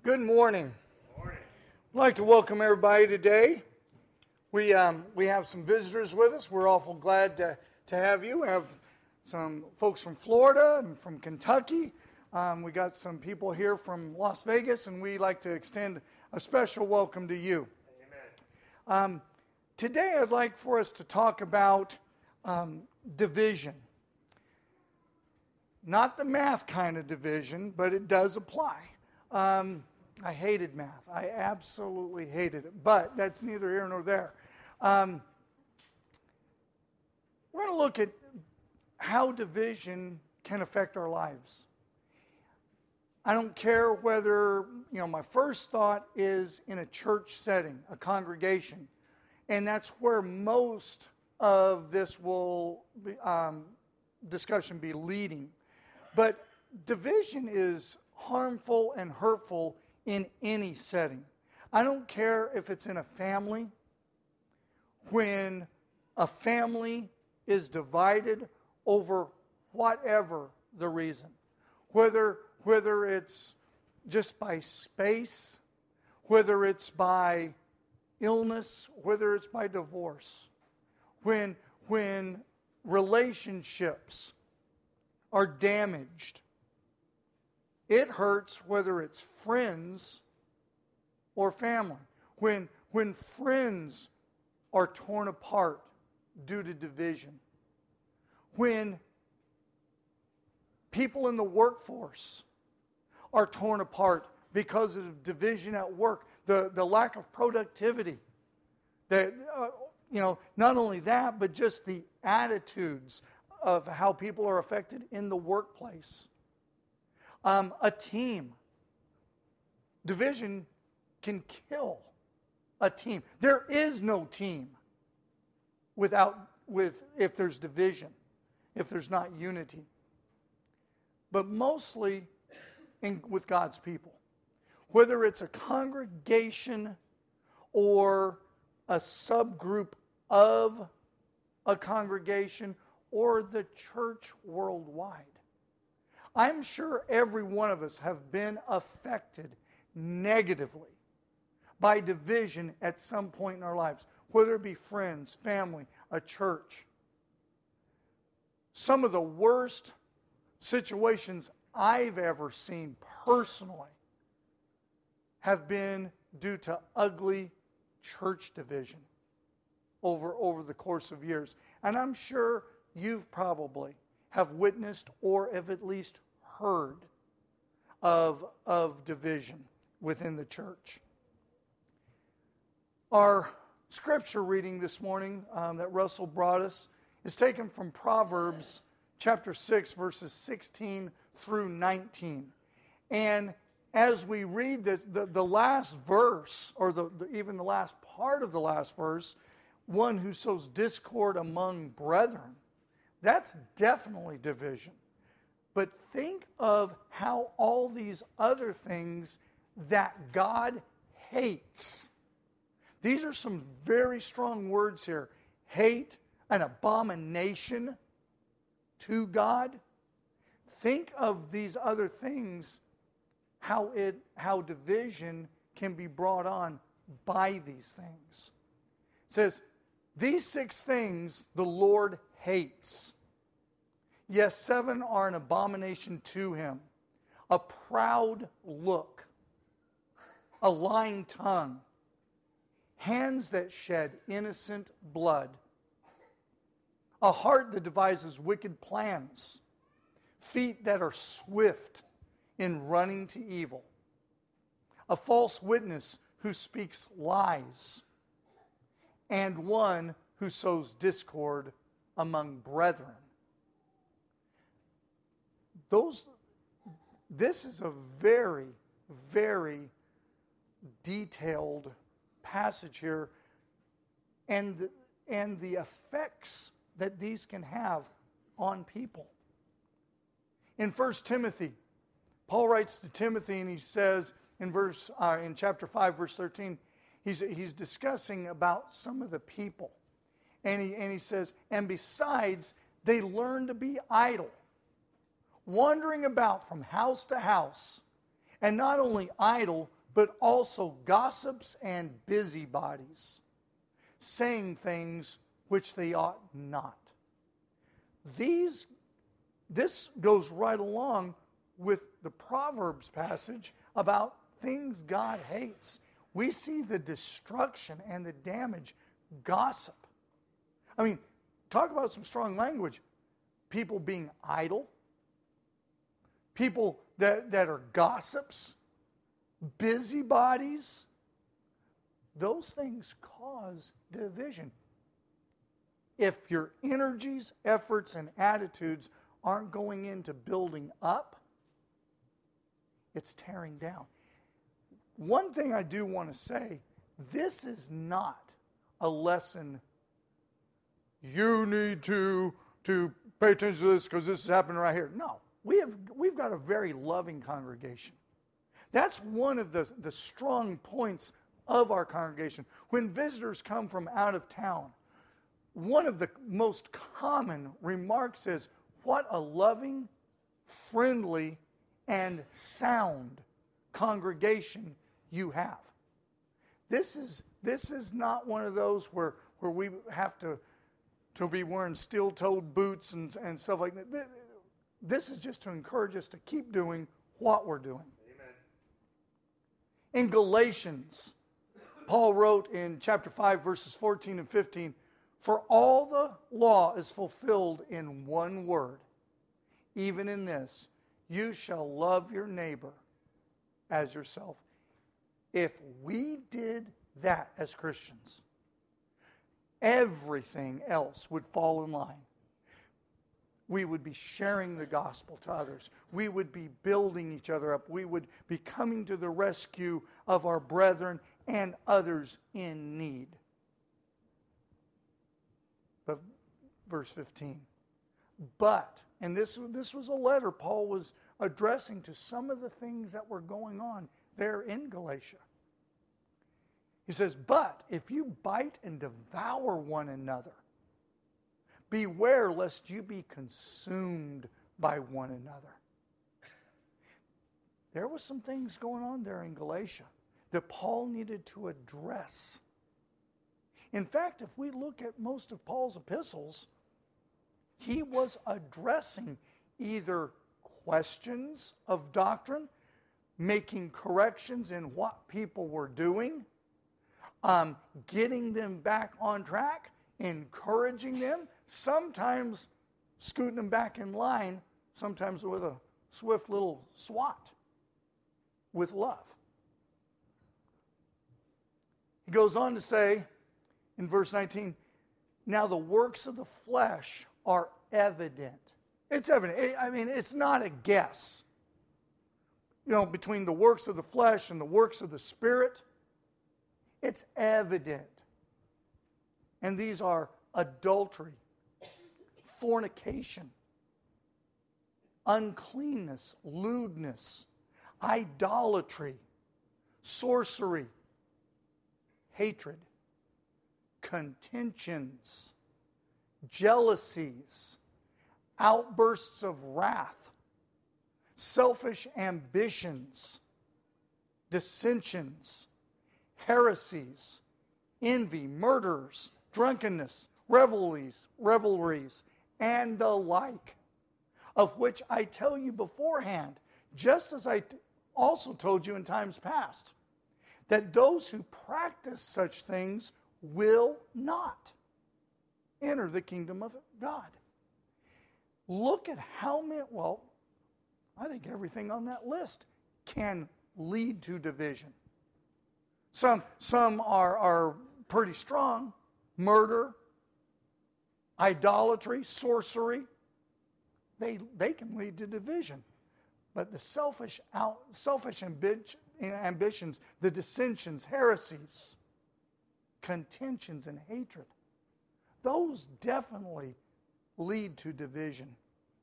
Good morning. I'd like to welcome everybody today. We have some visitors with us. We're awful glad to have you. We have some folks from Florida and from Kentucky. We got some people here from Las Vegas, and we'd like to extend a special welcome to you. Amen. Today I'd like for us to talk about division. Not the math kind of division, but it does apply. I hated math. I absolutely hated it, but that's neither here nor there. We're going to look at how division can affect our lives. I don't care whether, my first thought is in a church setting, a congregation, and that's where most of this will discussion be leading. But division is harmful and hurtful in any setting. I don't care if it's in a family. When a family is divided over whatever the reason, whether it's just by space, whether it's by illness, whether it's by divorce, when relationships are damaged, it hurts whether it's friends or family. When friends are torn apart due to division. When people in the workforce are torn apart because of division at work, the lack of productivity. Not only that, but just the attitudes of how people are affected in the workplace. A team. Division can kill a team. There is no team if there's division, if there's not unity. But mostly with God's people. Whether it's a congregation or a subgroup of a congregation or the church worldwide. I'm sure every one of us have been affected negatively by division at some point in our lives, whether it be friends, family, a church. Some of the worst situations I've ever seen personally have been due to ugly church division over the course of years. And I'm sure you've probably have witnessed or have at least heard of division within the church. Our scripture reading this morning that Russell brought us is taken from Proverbs chapter 6, verses 16 through 19. And as we read this, the last verse, or even the last part of the last verse, one who sows discord among brethren, that's definitely division. But think of how all these other things that God hates. These are some very strong words here. Hate, an abomination to God. Think of these other things, how division can be brought on by these things. It says, these 6 things the Lord hates. Yes, 7 are an abomination to him. A proud look, a lying tongue, hands that shed innocent blood, a heart that devises wicked plans, feet that are swift in running to evil, a false witness who speaks lies, and one who sows discord among brethren. This is a very, very detailed passage here, and the effects that these can have on people. In 1 Timothy, Paul writes to Timothy, and he says in chapter 5, verse 13, he's discussing about some of the people, and he says, and besides, they learn to be idle, wandering about from house to house, and not only idle, but also gossips and busybodies, saying things which they ought not. This goes right along with the Proverbs passage about things God hates. We see the destruction and the damage. Gossip. I mean, talk about some strong language. People being idle. People that are gossips. Busybodies. Those things cause division. If your energies, efforts, and attitudes aren't going into building up, it's tearing down. One thing I do want to say, this is not a lesson you need to pay attention to this because this is happening right here. No, we've got a very loving congregation. That's one of the strong points of our congregation. When visitors come from out of town, one of the most common remarks is, what a loving, friendly, and sound congregation you have. This is not one of those where we have to be wearing steel-toed boots and stuff like that. This is just to encourage us to keep doing what we're doing. Amen. In Galatians, Paul wrote in chapter 5, verses 14 and 15, "For all the law is fulfilled in one word, even in this, you shall love your neighbor as yourself." If we did that as Christians, everything else would fall in line. We would be sharing the gospel to others. We would be building each other up. We would be coming to the rescue of our brethren and others in need. But verse 15. But, and this was a letter Paul was addressing to some of the things that were going on there in Galatia. He says, "But if you bite and devour one another, beware lest you be consumed by one another." There was some things going on there in Galatia that Paul needed to address. In fact, if we look at most of Paul's epistles, he was addressing either questions of doctrine, making corrections in what people were doing, getting them back on track, encouraging them, sometimes scooting them back in line, sometimes with a swift little swat, with love. He goes on to say in verse 19, "Now the works of the flesh are evident." It's evident. I mean, it's not a guess. You know, between the works of the flesh and the works of the Spirit, it's evident. And these are adultery, fornication, uncleanness, lewdness, idolatry, sorcery, hatred, contentions, jealousies, outbursts of wrath, selfish ambitions, dissensions, heresies, envy, murders, drunkenness, revelries, and the like, of which I tell you beforehand, just as I also told you in times past, that those who practice such things will not enter the kingdom of God. Look at how many, well, I think everything on that list can lead to division. Some are pretty strong. Murder, idolatry, sorcery, they can lead to division. But the selfish ambitions, the dissensions, heresies, contentions, and hatred, those definitely lead to division.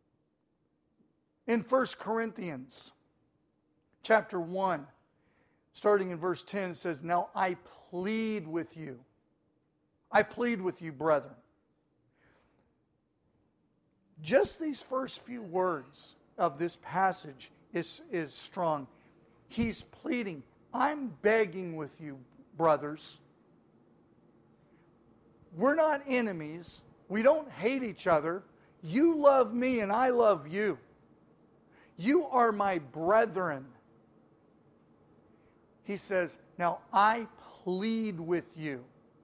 In 1 Corinthians chapter 1, starting in verse 10, it says, "Now I plead with you, brethren." Just these first few words of this passage is strong. He's pleading, I'm begging with you, brothers. We're not enemies. We don't hate each other. You love me and I love you. You are my brethren. He says, now I plead with you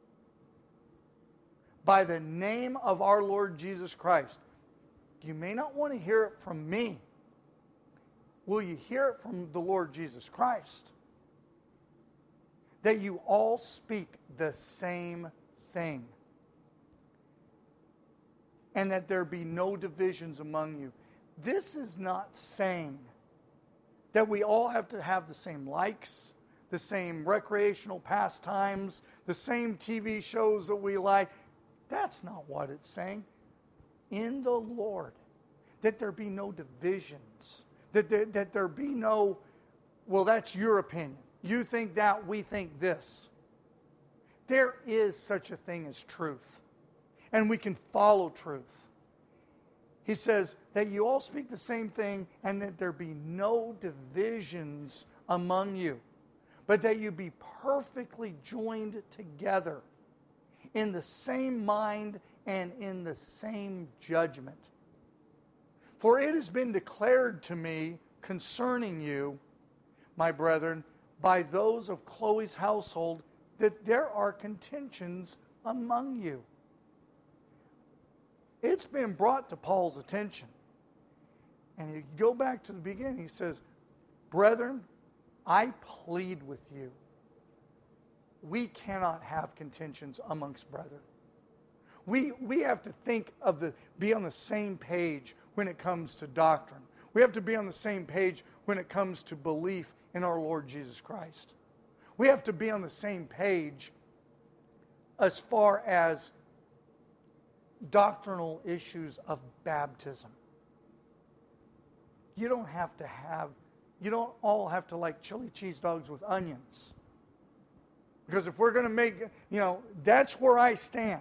by the name of our Lord Jesus Christ. You may not want to hear it from me. Will you hear it from the Lord Jesus Christ? That you all speak the same thing. And that there be no divisions among you. This is not saying that we all have to have the same likes, the same recreational pastimes, the same TV shows that we like. That's not what it's saying. In the Lord, that there be no divisions, that there be no, well, that's your opinion. You think that, we think this. There is such a thing as truth, and we can follow truth. He says that you all speak the same thing and that there be no divisions among you, but that you be perfectly joined together in the same mind and in the same judgment. For it has been declared to me concerning you, my brethren, by those of Chloe's household, that there are contentions among you. It's been brought to Paul's attention. And you go back to the beginning, he says, brethren, I plead with you. We cannot have contentions amongst brethren. We have to be on the same page when it comes to doctrine. We have to be on the same page when it comes to belief in our Lord Jesus Christ. We have to be on the same page as far as doctrinal issues of baptism. You don't all have to like chili cheese dogs with onions. Because if we're going to make, that's where I stand.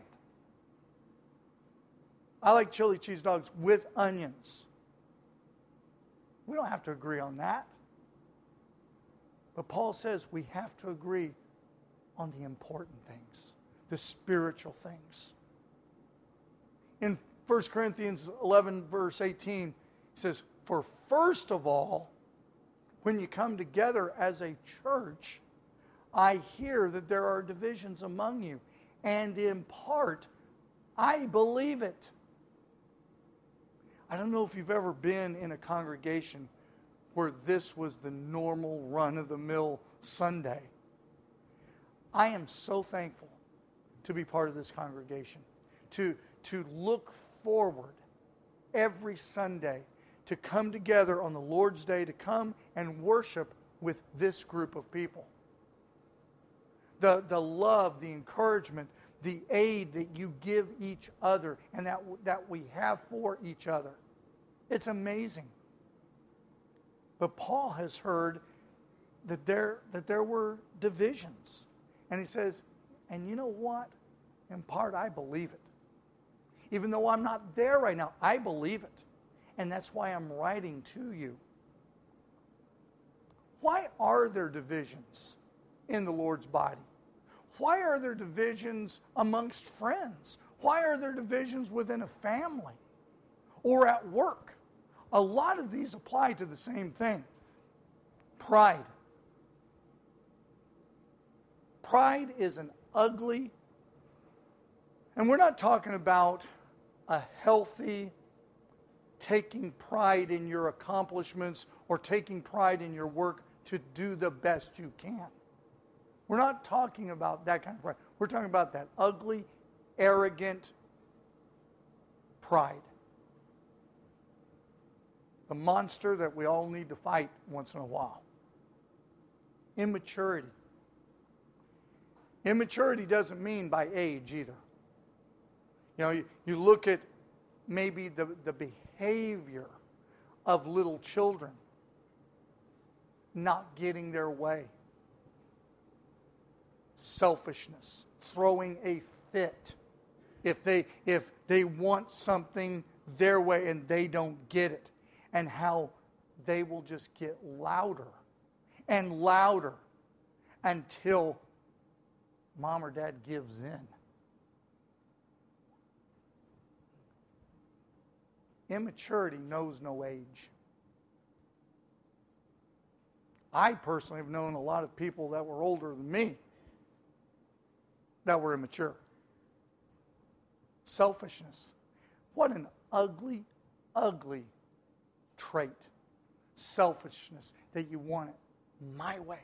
I like chili cheese dogs with onions. We don't have to agree on that. But Paul says we have to agree on the important things, the spiritual things. In 1 Corinthians 11, verse 18, he says, for first of all, when you come together as a church, I hear that there are divisions among you, and in part, I believe it. I don't know if you've ever been in a congregation where this was the normal run-of-the-mill Sunday. I am so thankful to be part of this congregation, to look forward every Sunday, to come together on the Lord's Day, to come and worship with this group of people. The love, the encouragement, the aid that you give each other and that we have for each other. It's amazing. But Paul has heard that there were divisions. And he says, and you know what? In part, I believe it. Even though I'm not there right now, I believe it. And that's why I'm writing to you. Why are there divisions in the Lord's body? Why are there divisions amongst friends? Why are there divisions within a family or at work? A lot of these apply to the same thing. Pride. Pride is an ugly, and we're not talking about a healthy taking pride in your accomplishments or taking pride in your work to do the best you can. We're not talking about that kind of pride. We're talking about that ugly, arrogant pride. The monster that we all need to fight once in a while. Immaturity. Immaturity doesn't mean by age either. You look at maybe the behavior of little children not getting their way. Selfishness, throwing a fit. If they want something their way and they don't get it. And how they will just get louder and louder until mom or dad gives in. Immaturity knows no age. I personally have known a lot of people that were older than me that were immature. Selfishness. What an ugly, ugly trait. Selfishness, that you want it my way.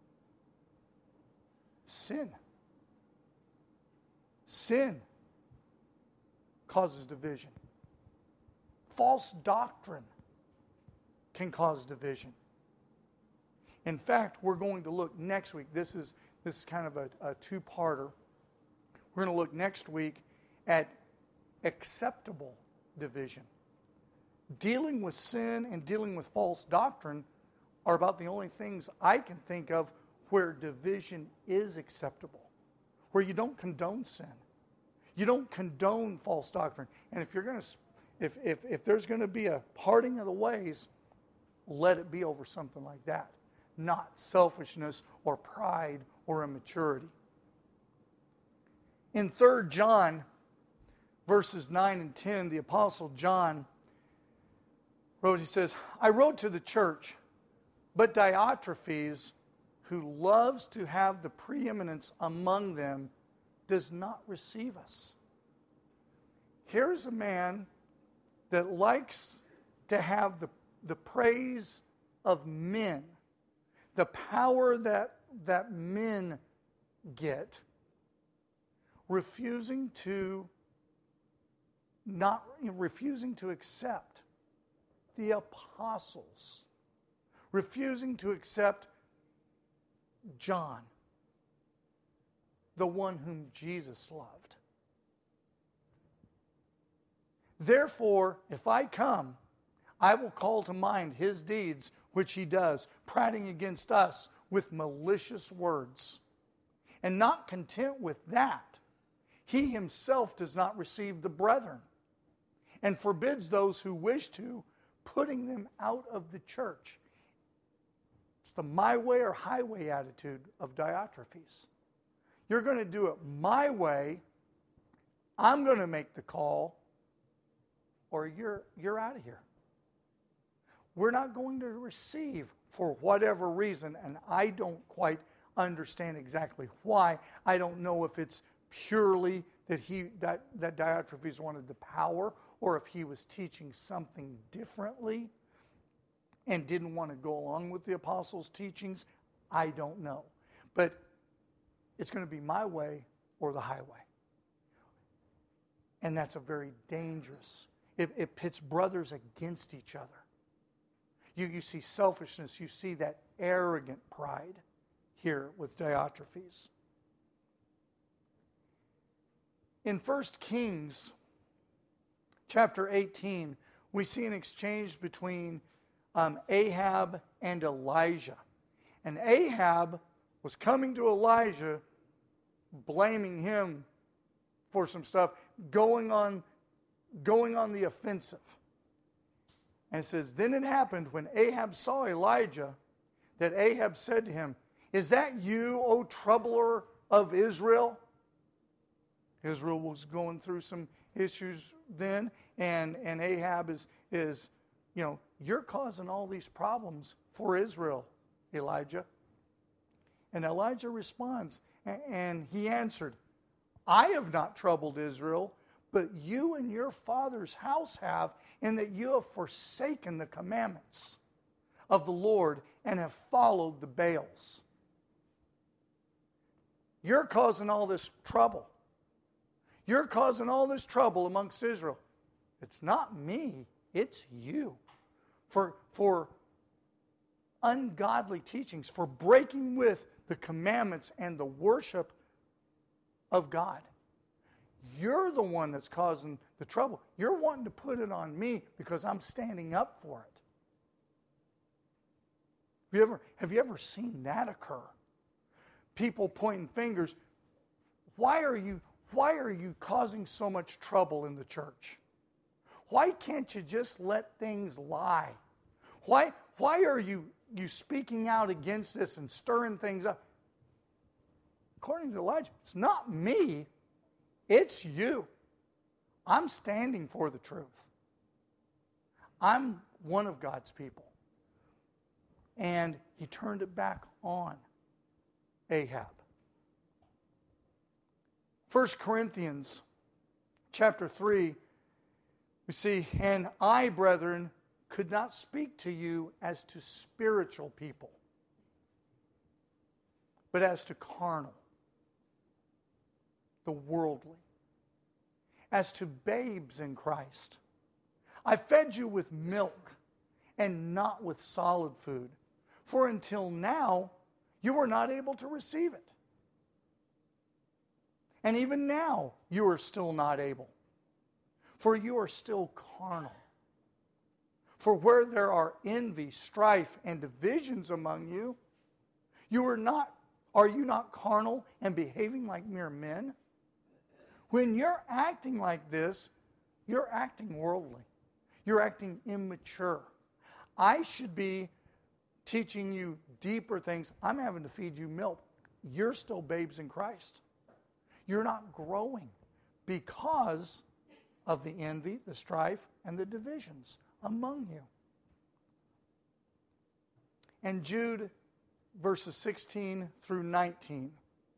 Sin. Sin causes division. False doctrine can cause division. In fact, we're going to look next week. This is kind of a two-parter. We're going to look next week at acceptable division. Dealing with sin and dealing with false doctrine are about the only things I can think of where division is acceptable, where you don't condone sin. You don't condone false doctrine. And if you're going to, if there's going to be a parting of the ways, let it be over something like that, not selfishness or pride or immaturity. In 3 John, verses 9 and 10, the Apostle John wrote, he says, I wrote to the church, but Diotrephes, who loves to have the preeminence among them, does not receive us. Here's a man that likes to have the praise of men, the power that men get, refusing to accept the apostles, refusing to accept John, the one whom Jesus loved. Therefore, if I come, I will call to mind his deeds which he does, prating against us with malicious words. And not content with that, he himself does not receive the brethren, and forbids those who wish to, putting them out of the church. It's the my way or highway attitude of Diotrephes. You're going to do it my way, I'm going to make the call, or you're out of here. We're not going to receive for whatever reason, and I don't quite understand exactly why. I don't know if it's purely that Diotrephes wanted the power, or if he was teaching something differently and didn't want to go along with the apostles' teachings. I don't know. But it's going to be my way or the highway. And that's a very dangerous. It pits brothers against each other. You see selfishness. You see that arrogant pride here with Diotrephes. In 1 Kings chapter 18, we see an exchange between Ahab and Elijah. And Ahab was coming to Elijah, blaming him for some stuff, going on the offensive. And it says, then it happened when Ahab saw Elijah that Ahab said to him, is that you, O troubler of Israel? Israel was going through some issues then, and Ahab is, you're causing all these problems for Israel, Elijah. And Elijah responds, and he answered, I have not troubled Israel, but you and your father's house have, in that you have forsaken the commandments of the Lord and have followed the Baals. You're causing all this trouble. You're causing all this trouble amongst Israel. It's not me, it's you. For ungodly teachings, for breaking with the commandments and the worship of God. You're the one that's causing the trouble. You're wanting to put it on me because I'm standing up for it. Have you ever seen that occur? People pointing fingers. Why are you causing so much trouble in the church? Why can't you just let things lie? Why are you speaking out against this and stirring things up? according to Elijah, it's not me, it's you. I'm standing for the truth. I'm one of God's people. And he turned it back on Ahab. 1 Corinthians chapter 3, we see, and I, brethren, could not speak to you as to spiritual people, but as to carnal, the worldly, as to babes in Christ. I fed you with milk and not with solid food, for until now you were not able to receive it. And even now you are still not able, for you are still carnal. For where there are envy, strife, and divisions among you, are you not carnal and behaving like mere men? When you're acting like this, you're acting worldly. You're acting immature. I should be teaching you deeper things. I'm having to feed you milk. You're still babes in Christ. You're not growing because of the envy, the strife, and the divisions among you. And Jude, verses 16 through 19.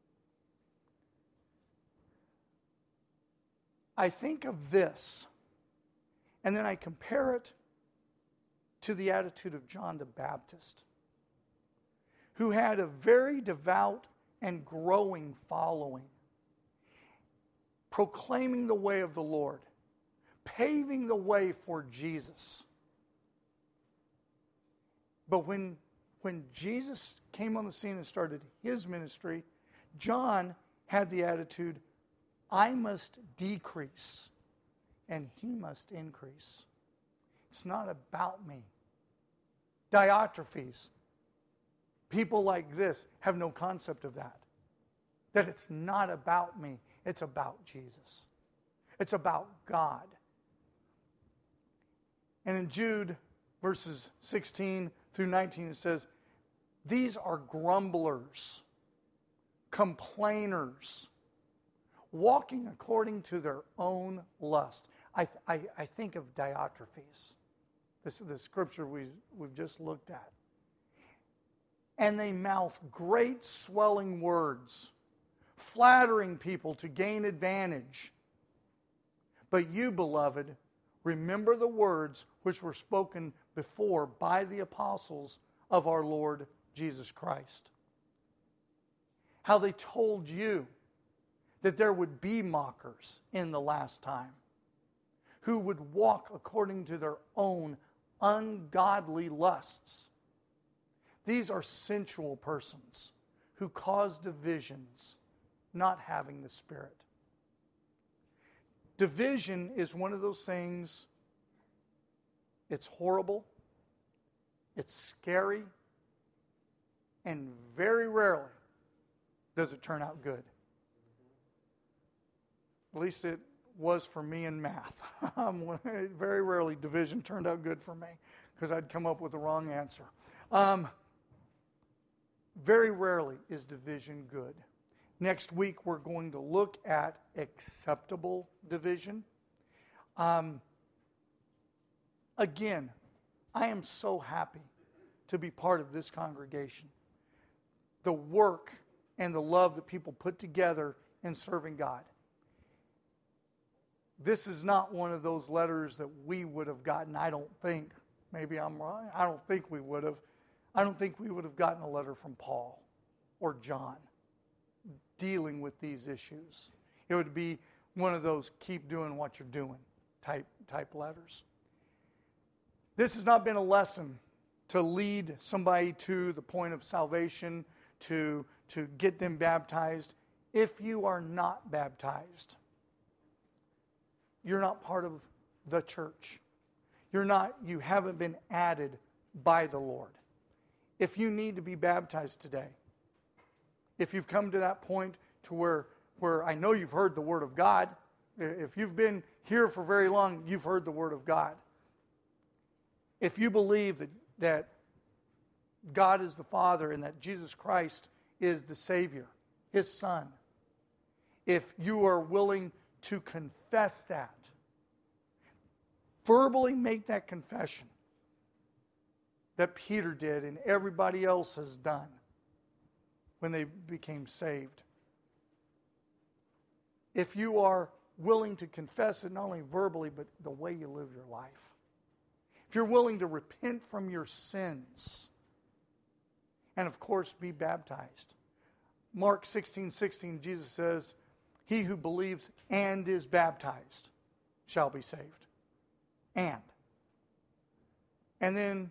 I think of this, and then I compare it to the attitude of John the Baptist, who had a very devout and growing following, proclaiming the way of the Lord, paving the way for Jesus. But when Jesus came on the scene and started his ministry, John had the attitude, I must decrease and he must increase. It's not about me. Diotrephes, people like this have no concept of that. That it's not about me, it's about Jesus. It's about God. And in Jude, verses 16 through 19, it says, these are grumblers, complainers, walking according to their own lust. I think of Diotrephes. This is the scripture we've just looked at. And they mouth great swelling words, flattering people to gain advantage. But you, beloved, remember the words which were spoken before by the apostles of our Lord Jesus Christ. How they told you that there would be mockers in the last time, who would walk according to their own ungodly lusts. These are sensual persons who cause divisions, not having the Spirit. Division is one of those things, it's horrible, it's scary, and very rarely does it turn out good. At least it was for me in math. Very rarely division turned out good for me because I'd come up with the wrong answer. Very rarely is division good. Next week we're going to look at acceptable division. Again, I am so happy to be part of this congregation. The work and the love that people put together in serving God. This is not one of those letters that we would have gotten, I don't think. Maybe I'm wrong. I don't think we would have. I don't think we would have gotten a letter from Paul or John dealing with these issues. It would be one of those keep doing what you're doing type letters. This has not been a lesson to lead somebody to the point of salvation, to get them baptized. If you are not baptized, you're not part of the church. You haven't been added by the Lord. If you need to be baptized today, if you've come to that point to where I know you've heard the Word of God, if you've been here for very long, you've heard the Word of God. If you believe that God is the Father and that Jesus Christ is the Savior, His Son. If you are willing to confess that, verbally make that confession that Peter did and everybody else has done when they became saved. If you are willing to confess it not only verbally, but the way you live your life. If you're willing to repent from your sins, and of course be baptized. Mark 16:16, Jesus says, "He who believes and is baptized shall be saved." And then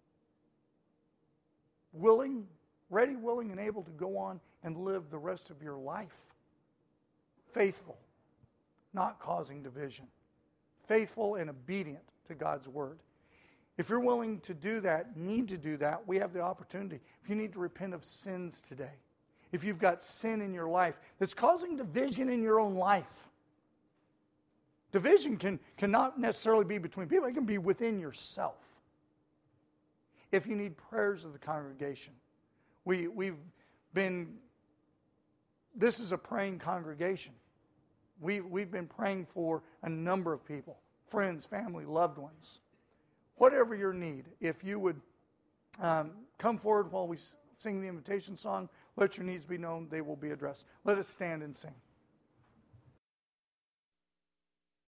ready, willing, and able to go on and live the rest of your life. Faithful, not causing division. Faithful and obedient to God's word. If you're willing to do that, need to do that, we have the opportunity. If you need to repent of sins today, if you've got sin in your life that's causing division in your own life, division cannot necessarily be between people, it can be within yourself. If you need prayers of the congregation, this is a praying congregation. We've been praying for a number of people, friends, family, loved ones. Whatever your need, if you would come forward while we sing the invitation song, let your needs be known, they will be addressed. Let us stand and sing.